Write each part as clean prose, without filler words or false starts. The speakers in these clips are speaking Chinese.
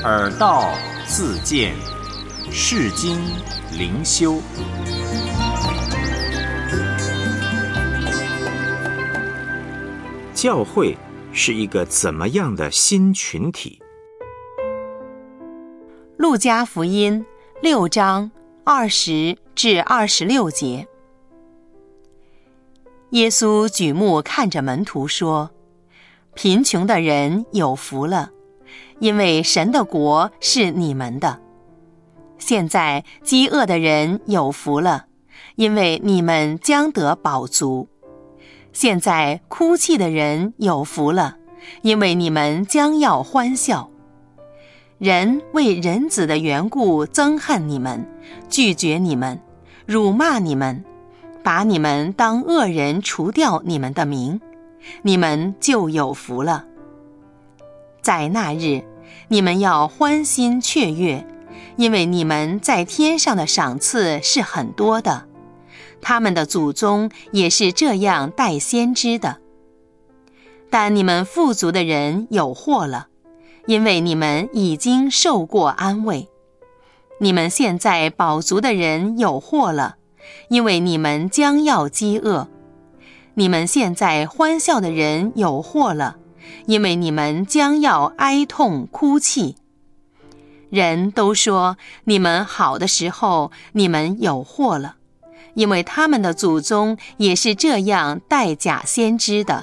耳道自见，世经灵修。教会是一个怎么样的新群体？ 路加福音6章20至26节。耶稣举目看着门徒说：贫穷的人有福了，因为神的国是你们的。现在饥饿的人有福了，因为你们将得饱足。现在哭泣的人有福了，因为你们将要欢笑。人为人子的缘故憎恨你们，拒绝你们，辱骂你们，把你们当恶人除掉你们的名，你们就有福了。在那日，你们要欢欣雀跃，因为你们在天上的赏赐是很多的，他们的祖宗也是这样待先知的。但你们富足的人有祸了，因为你们已经受过安慰。你们现在饱足的人有祸了，因为你们将要饥饿。你们现在欢笑的人有祸了，因为你们将要哀痛哭泣。人都说你们好的时候，你们有祸了，因为他们的祖宗也是这样待假先知的。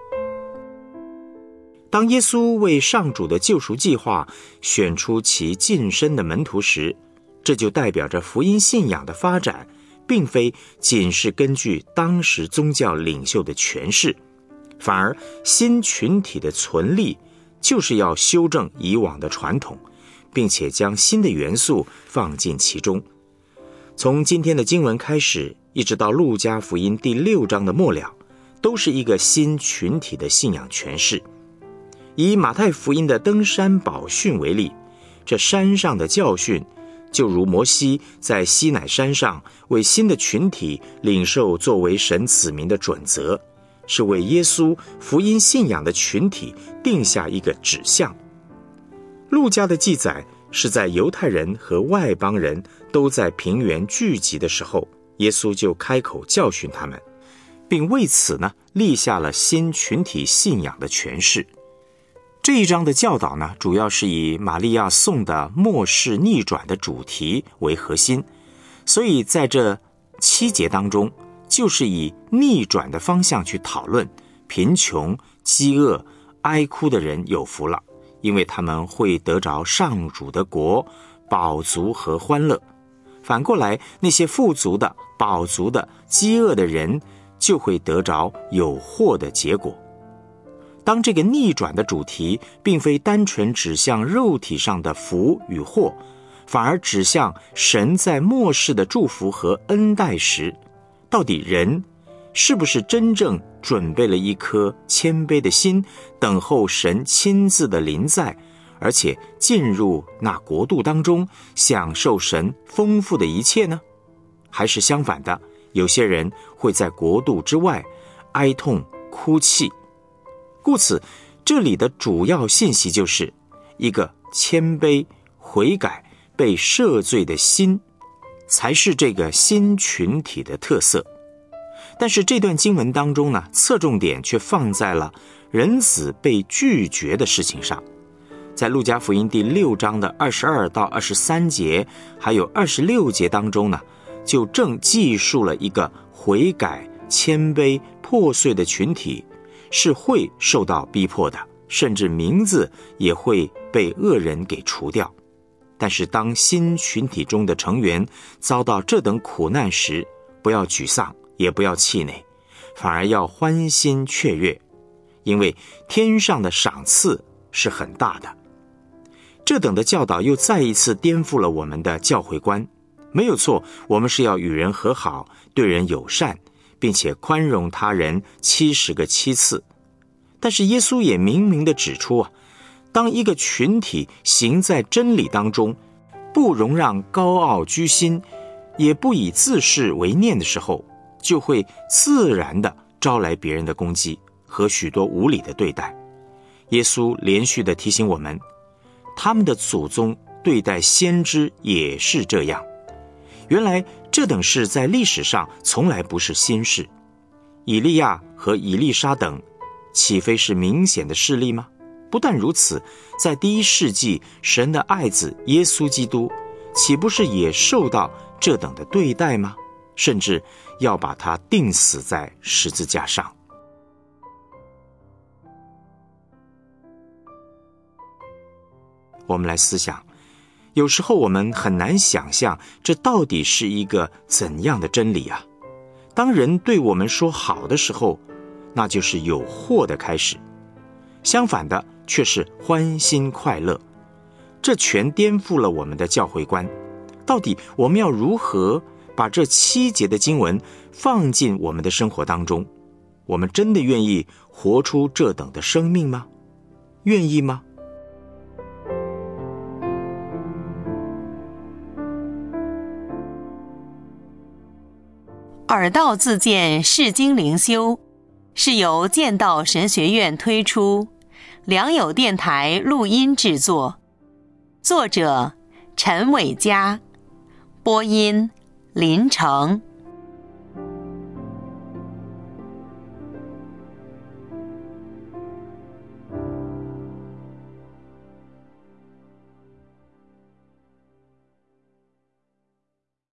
当耶稣为上主的救赎计划选出其近身的门徒时，这就代表着福音信仰的发展并非仅是根据当时宗教领袖的诠释，反而新群体的存立就是要修正以往的传统，并且将新的元素放进其中。从今天的经文开始，一直到路加福音第6章的末了，都是一个新群体的信仰诠释。以马太福音的登山宝训为例，这山上的教训就如摩西在西乃山上为新的群体领受作为神子民的准则，是为耶稣福音信仰的群体定下一个指向。路加的记载是在犹太人和外邦人都在平原聚集的时候，耶稣就开口教训他们，并为此立下了新群体信仰的诠释。这一章的教导主要是以玛利亚颂的末世逆转的主题为核心，所以在这7节当中，就是以逆转的方向去讨论贫穷、饥饿、哀哭的人有福了，因为他们会得着上主的国、饱足和欢乐。反过来，那些富足的、饱足的、饥饿的人就会得着有祸的结果。当这个逆转的主题并非单纯指向肉体上的福与祸，反而指向神在末世的祝福和恩待时，到底人是不是真正准备了一颗谦卑的心，等候神亲自的临在，而且进入那国度当中，享受神丰富的一切呢？还是相反的，有些人会在国度之外哀痛哭泣？故此，这里的主要信息就是一个谦卑、悔改、被赦罪的心，才是这个新群体的特色。但是这段经文当中侧重点却放在了人子被拒绝的事情上。在路加福音第6章的22到23节，还有26节当中就正记述了一个悔改、谦卑、破碎的群体是会受到逼迫的，甚至名字也会被恶人给除掉。但是当新群体中的成员遭到这等苦难时，不要沮丧，也不要气馁，反而要欢欣雀跃，因为天上的赏赐是很大的。这等的教导又再一次颠覆了我们的教会观。没有错，我们是要与人和好，对人友善，并且宽容他人70个7次。但是耶稣也明明地指出当一个群体行在真理当中，不容让高傲居心，也不以自恃为念的时候，就会自然地招来别人的攻击和许多无理的对待。耶稣连续地提醒我们， 他们的祖宗对待先知也是这样。原来这等事在历史上从来不是新事。以利亚和以利沙等岂非是明显的事例吗？不但如此，在第1世纪，神的爱子耶稣基督岂不是也受到这等的对待吗？甚至要把他钉死在十字架上。我们来思想，有时候我们很难想象这到底是一个怎样的真理啊。当人对我们说好的时候，那就是有祸的开始，相反的却是欢欣快乐。这全颠覆了我们的教会观。到底我们要如何把这7节的经文放进我们的生活当中？我们真的愿意活出这等的生命吗？愿意吗？ 耳道自荐释经灵修是由剑道神学院推出，良友电台录音制作，作者陈伟嘉，播音林成。